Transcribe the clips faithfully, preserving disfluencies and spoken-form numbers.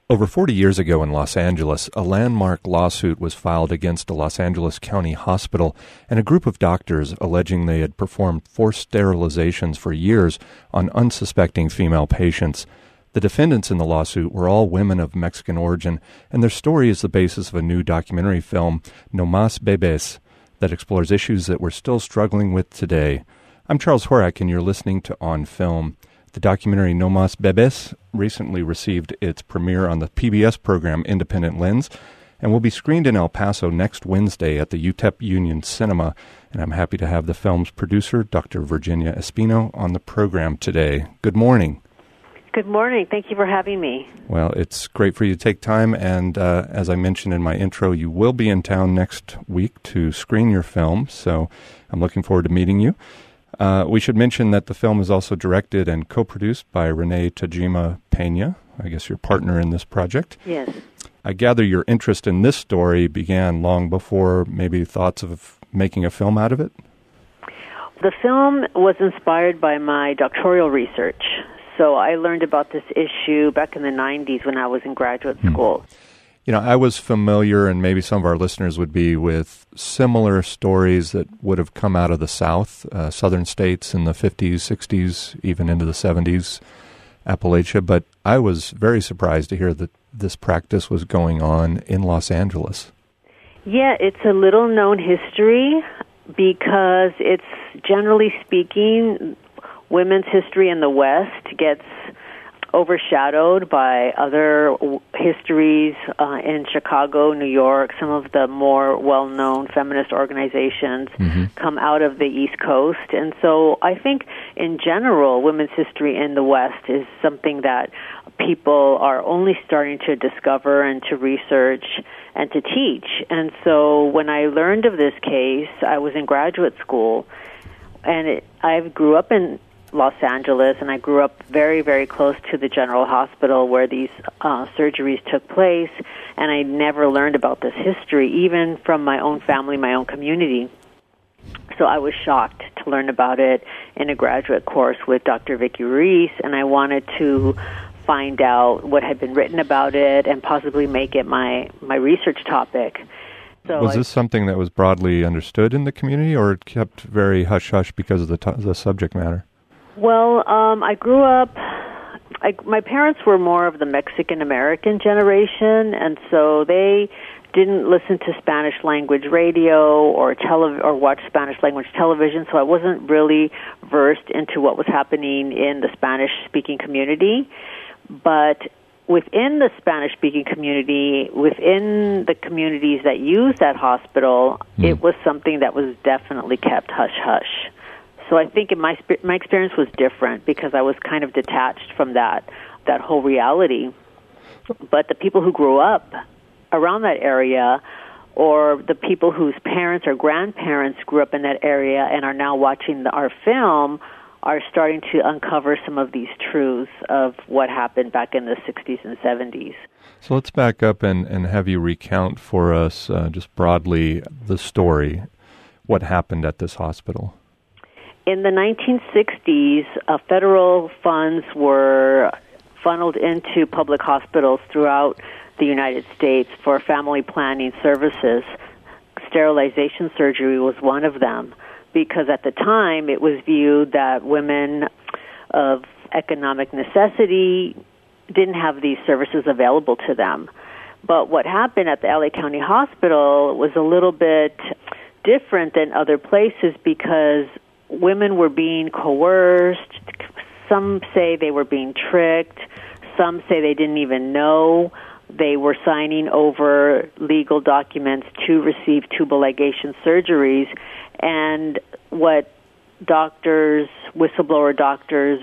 Over forty years ago in Los Angeles, a landmark lawsuit was filed against a Los Angeles County hospital and a group of doctors alleging they had performed forced sterilizations for years on unsuspecting female patients. The defendants in the lawsuit were all women of Mexican origin, and their story is the basis of a new documentary film, No Mas Bebés, that explores issues that we're still struggling with today. I'm Charles Horak, and you're listening to On Film. The documentary No Mas Bebés recently received its premiere on the P B S program Independent Lens and will be screened in El Paso next Wednesday at the U T E P Union Cinema. And I'm happy to have the film's producer, Doctor Virginia Espino, on the program today. Good morning. Good morning. Thank you for having me. Well, it's great for you to take time, and uh, as I mentioned in my intro, you will be in town next week to screen your film, so I'm looking forward to meeting you. Uh, we should mention that the film is also directed and co-produced by Renee Tajima Pena, I guess your partner in this project. Yes. I gather your interest in this story began long before maybe thoughts of making a film out of it? The film was inspired by my doctoral research. So I learned about this issue back in the nineties when I was in graduate hmm. school. You know, I was familiar, and maybe some of our listeners would be, with similar stories that would have come out of the South, uh, southern states in the fifties, sixties, even into the seventies, Appalachia. But I was very surprised to hear that this practice was going on in Los Angeles. Yeah, it's a little-known history because it's, generally speaking, women's history in the West gets overshadowed by other histories uh, in Chicago, New York. Some of the more well-known feminist organizations mm-hmm. come out of the East Coast. And so I think, in general, women's history in the West is something that people are only starting to discover and to research and to teach. And so when I learned of this case, I was in graduate school, and it, I grew up in Los Angeles, and I grew up very, very close to the General Hospital where these uh, surgeries took place, and I never learned about this history, even from my own family, my own community. So I was shocked to learn about it in a graduate course with Doctor Vicky Ruiz, and I wanted to find out what had been written about it and possibly make it my, my research topic. So was I, this something that was broadly understood in the community, or it kept very hush-hush because of the, t- the subject matter? Well, um, I grew up, I, my parents were more of the Mexican-American generation, and so they didn't listen to Spanish-language radio or tele- or watch Spanish-language television, so I wasn't really versed into what was happening in the Spanish-speaking community. But within the Spanish-speaking community, within the communities that used that hospital, mm. it was something that was definitely kept hush-hush. So I think in my my experience was different because I was kind of detached from that that whole reality. But the people who grew up around that area, or the people whose parents or grandparents grew up in that area and are now watching the, our film, are starting to uncover some of these truths of what happened back in the sixties and seventies. So let's back up and, and have you recount for us uh, just broadly the story, what happened at this hospital. In the nineteen sixties, uh, federal funds were funneled into public hospitals throughout the United States for family planning services. Sterilization surgery was one of them, because at the time it was viewed that women of economic necessity didn't have these services available to them. But what happened at the L A County Hospital was a little bit different than other places because women were being coerced. Some say they were being tricked. Some say they didn't even know. They were signing over legal documents to receive tubal ligation surgeries. And what doctors, whistleblower doctors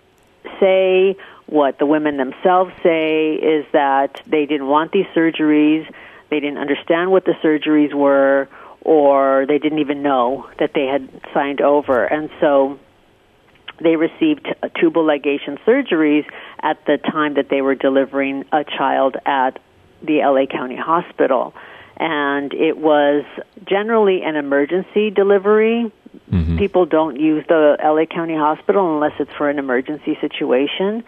say, what the women themselves say, is that they didn't want these surgeries, they didn't understand what the surgeries were, or they didn't even know that they had signed over. And so they received tubal ligation surgeries at the time that they were delivering a child at the L A County Hospital. And it was generally an emergency delivery. Mm-hmm. People don't use the L A County Hospital unless it's for an emergency situation.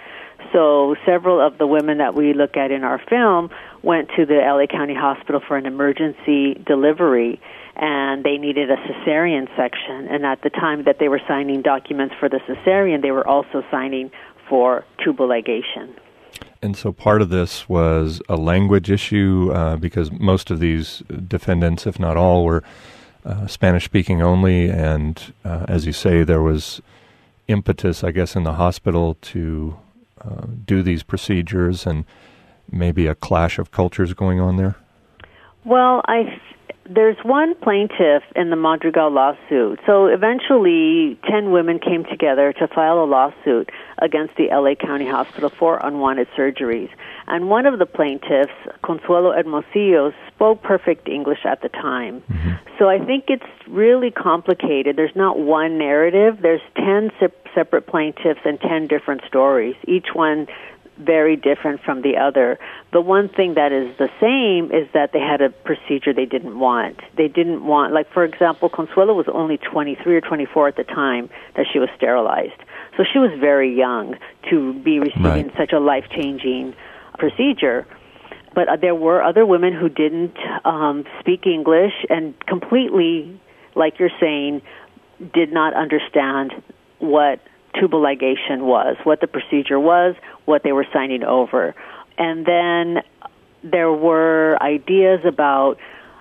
So several of the women that we look at in our film went to the L A County Hospital for an emergency delivery, and they needed a cesarean section. And at the time that they were signing documents for the cesarean, they were also signing for tubal ligation. And so part of this was a language issue uh, because most of these defendants, if not all, were uh, Spanish-speaking only. And uh, as you say, there was impetus, I guess, in the hospital to uh, do these procedures and maybe a clash of cultures going on there? Well, I... There's one plaintiff in the Madrigal lawsuit. So eventually, ten women came together to file a lawsuit against the L A County Hospital for unwanted surgeries. And one of the plaintiffs, Consuelo Hermosillo, spoke perfect English at the time. Mm-hmm. So I think it's really complicated. There's not one narrative. There's ten se- separate plaintiffs and ten different stories, each one very different from the other. The one thing that is the same is that they had a procedure they didn't want. They didn't want, like, for example, Consuelo was only twenty-three or twenty-four at the time that she was sterilized. So she was very young to be receiving right. such a life-changing procedure. But uh, there were other women who didn't um, speak English and completely, like you're saying, did not understand what tubal ligation was, what the procedure was, what they were signing over. And then there were ideas about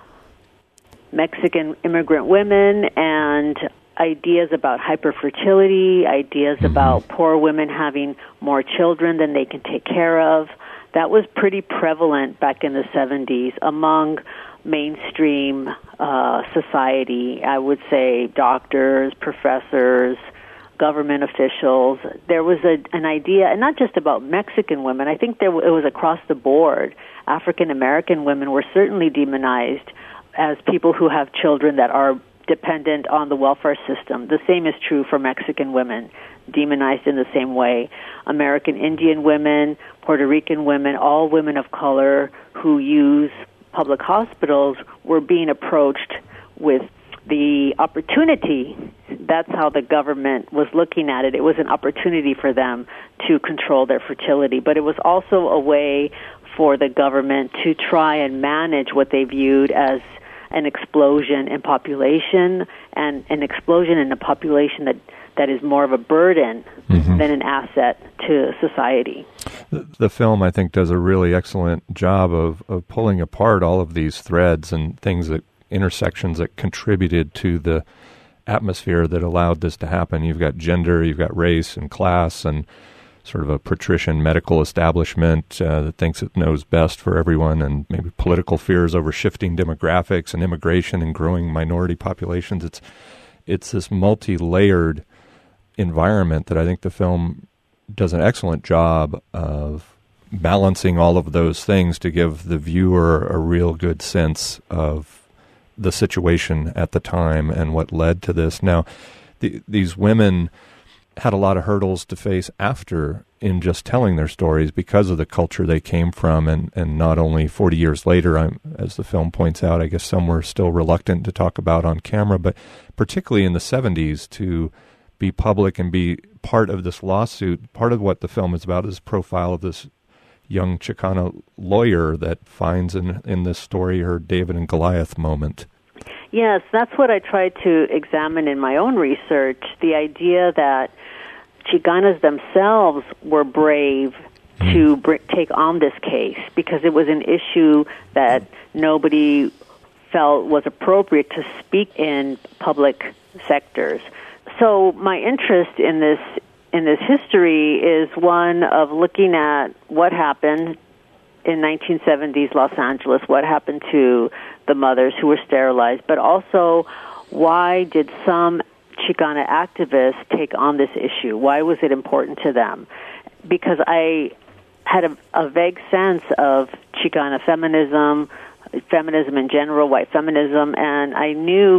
Mexican immigrant women and ideas about hyperfertility, ideas mm-hmm. about poor women having more children than they can take care of. That was pretty prevalent back in the seventies among mainstream uh, society. I would say doctors, professors, government officials. There was a, an idea, and not just about Mexican women. I think there w- it was across the board. African American women were certainly demonized as people who have children that are dependent on the welfare system. The same is true for Mexican women, demonized in the same way. American Indian women, Puerto Rican women, all women of color who use public hospitals were being approached with the opportunity. That's how the government was looking at it. It was an opportunity for them to control their fertility, but it was also a way for the government to try and manage what they viewed as an explosion in population and an explosion in a population that, that is more of a burden mm-hmm. than an asset to society. The, the film, I think, does a really excellent job of, of pulling apart all of these threads and things that intersections that contributed to the atmosphere that allowed this to happen. You've got gender, you've got race and class, and sort of a patrician medical establishment uh, that thinks it knows best for everyone, and maybe political fears over shifting demographics and immigration and growing minority populations. It's it's this multi-layered environment that I think the film does an excellent job of balancing all of those things to give the viewer a real good sense of the situation at the time and what led to this. Now, the, these women had a lot of hurdles to face after in just telling their stories because of the culture they came from, and, and not only forty years later, I'm, as the film points out, I guess some were still reluctant to talk about on camera, but particularly in the seventies to be public and be part of this lawsuit. Part of what the film is about is profile of this young Chicana lawyer that finds in in this story her David and Goliath moment. Yes, that's what I tried to examine in my own research, the idea that Chicanas themselves were brave mm. to br- take on this case because it was an issue that nobody felt was appropriate to speak in public sectors. So my interest in this in this history is one of looking at what happened in nineteen seventies Los Angeles, what happened to the mothers who were sterilized, but also why did some Chicana activists take on this issue? Why was it important to them? Because I had a, a vague sense of Chicana feminism, feminism in general, white feminism, and I knew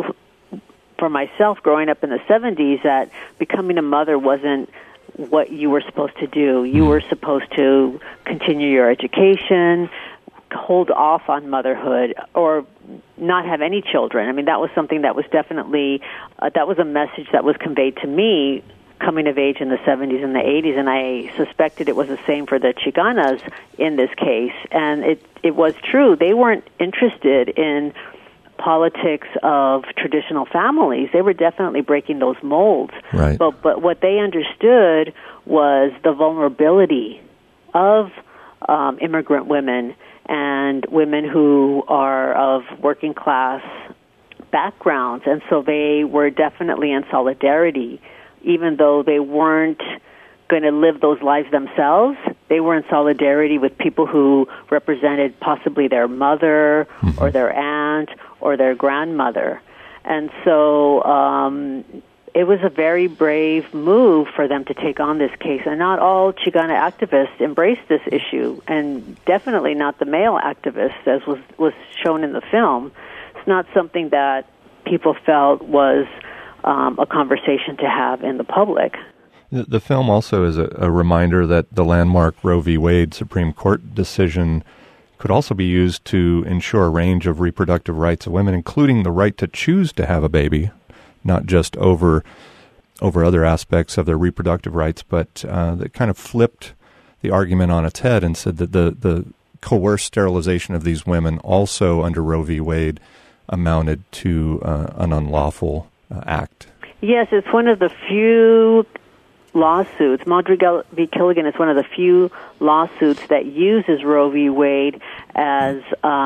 for myself growing up in the seventies that becoming a mother wasn't what you were supposed to do. You were supposed to continue your education, hold off on motherhood, or not have any children. I mean, that was something that was definitely, uh, that was a message that was conveyed to me coming of age in the seventies and the eighties, and I suspected it was the same for the Chicanas in this case. And it, it was true. They weren't interested in politics of traditional families. They were definitely breaking those molds. Right. But, but what they understood was the vulnerability of um, immigrant women and women who are of working class backgrounds. And so they were definitely in solidarity. Even though they weren't going to live those lives themselves, they were in solidarity with people who represented possibly their mother mm-hmm. or their aunt or their grandmother. And so um, it was a very brave move for them to take on this case. And not all Chicana activists embraced this issue, and definitely not the male activists, as was, was shown in the film. It's not something that people felt was Um, a conversation to have in the public. The, the film also is a, a reminder that the landmark Roe v. Wade Supreme Court decision could also be used to ensure a range of reproductive rights of women, including the right to choose to have a baby, not just over over other aspects of their reproductive rights, but uh, that kind of flipped the argument on its head and said that the, the coerced sterilization of these women also under Roe v. Wade amounted to uh, an unlawful Uh, act. Yes, it's one of the few lawsuits. Madrigal v. Killigan is one of the few lawsuits that uses Roe v. Wade as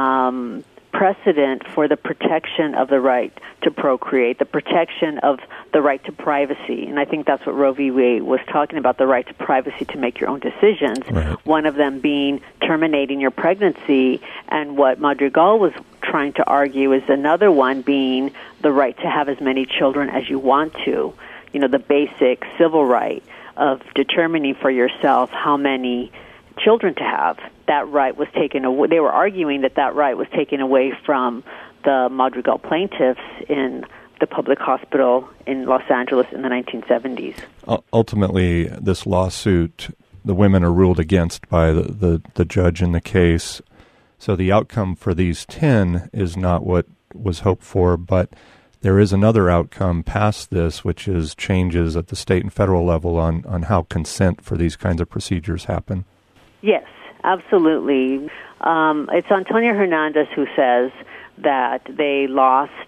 um, precedent for the protection of the right to procreate, the protection of the right to privacy. And I think that's what Roe v. Wade was talking about, the right to privacy to make your own decisions, right. One of them being terminating your pregnancy, and what Madrigal was trying to argue is another one being the right to have as many children as you want to. You know, the basic civil right of determining for yourself how many children to have. That right was taken away. They were arguing that that right was taken away from the Madrigal plaintiffs in the public hospital in Los Angeles in the nineteen seventies. Uh, ultimately, this lawsuit, the women are ruled against by the, the, the judge in the case. So the outcome for these ten is not what was hoped for, but there is another outcome past this, which is changes at the state and federal level on, on how consent for these kinds of procedures happen. Yes, absolutely. Um, it's Antonia Hernandez who says that they lost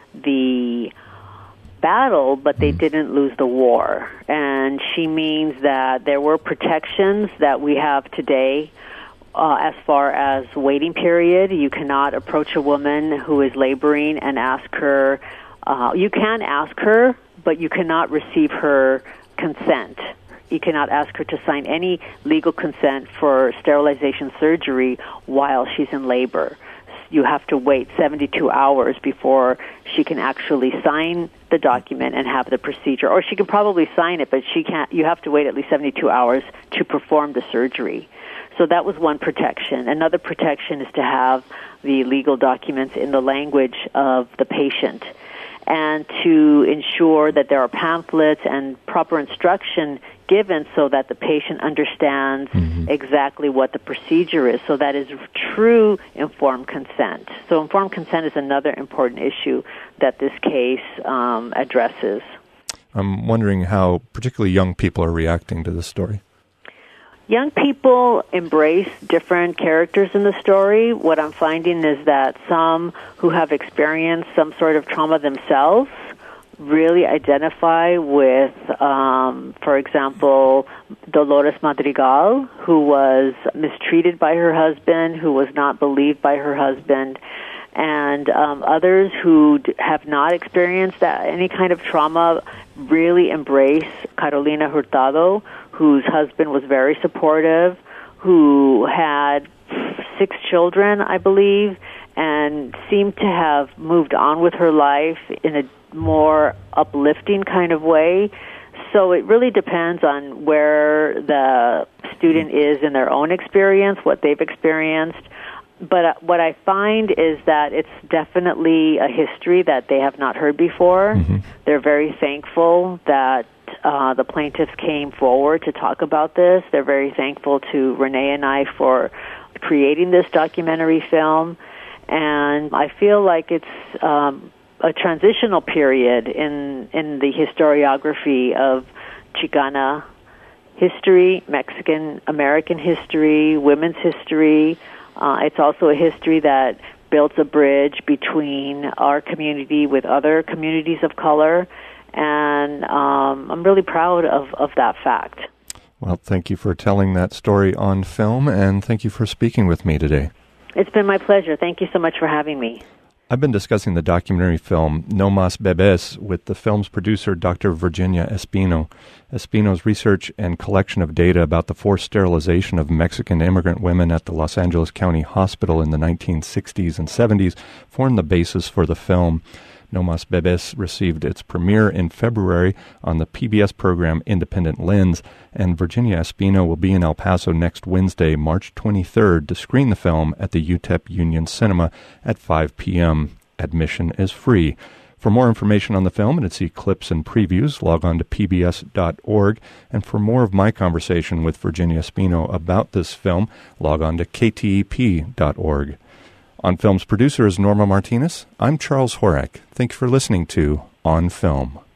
the battle, but they didn't lose the war. And she means that there were protections that we have today uh, as far as waiting period. You cannot approach a woman who is laboring and ask her, uh, you can ask her, but you cannot receive her consent. You cannot ask her to sign any legal consent for sterilization surgery while she's in labor. You have to wait seventy-two hours before she can actually sign the document and have the procedure. Or she can probably sign it, but she can't. You have to wait at least seventy-two hours to perform the surgery. So that was one protection. Another protection is to have the legal documents in the language of the patient, and to ensure that there are pamphlets and proper instruction given so that the patient understands mm-hmm. exactly what the procedure is. So that is true informed consent. So informed consent is another important issue that this case um, addresses. I'm wondering how particularly young people are reacting to this story. Young people embrace different characters in the story. What I'm finding is that some who have experienced some sort of trauma themselves really identify with, um, for example, Dolores Madrigal, who was mistreated by her husband, who was not believed by her husband, and um, others who d- have not experienced that, any kind of trauma really embrace Carolina Hurtado, whose husband was very supportive, who had six children, I believe, and seemed to have moved on with her life in a more uplifting kind of way. So it really depends on where the student is in their own experience, what they've experienced. But uh, what I find is that it's definitely a history that they have not heard before. Mm-hmm. They're very thankful that uh, the plaintiffs came forward to talk about this. They're very thankful to Renee and I for creating this documentary film. And I feel like it's um, a transitional period in in the historiography of Chicana history, Mexican American history, women's history. Uh, it's also a history that builds a bridge between our community with other communities of color, and um, I'm really proud of, of that fact. Well, thank you for telling that story on film, and thank you for speaking with me today. It's been my pleasure. Thank you so much for having me. I've been discussing the documentary film No Mas Bebés with the film's producer, Doctor Virginia Espino. Espino's research and collection of data about the forced sterilization of Mexican immigrant women at the Los Angeles County Hospital in the nineteen sixties and seventies formed the basis for the film. No Mas Bebés received its premiere in February on the P B S program Independent Lens, and Virginia Espino will be in El Paso next Wednesday, March twenty-third, to screen the film at the U T E P Union Cinema at five p.m. Admission is free. For more information on the film and to see clips and previews, log on to P B S dot org. And for more of my conversation with Virginia Espino about this film, log on to K T E P dot org. On Film's producer is Norma Martinez. I'm Charles Horak. Thank you for listening to On Film.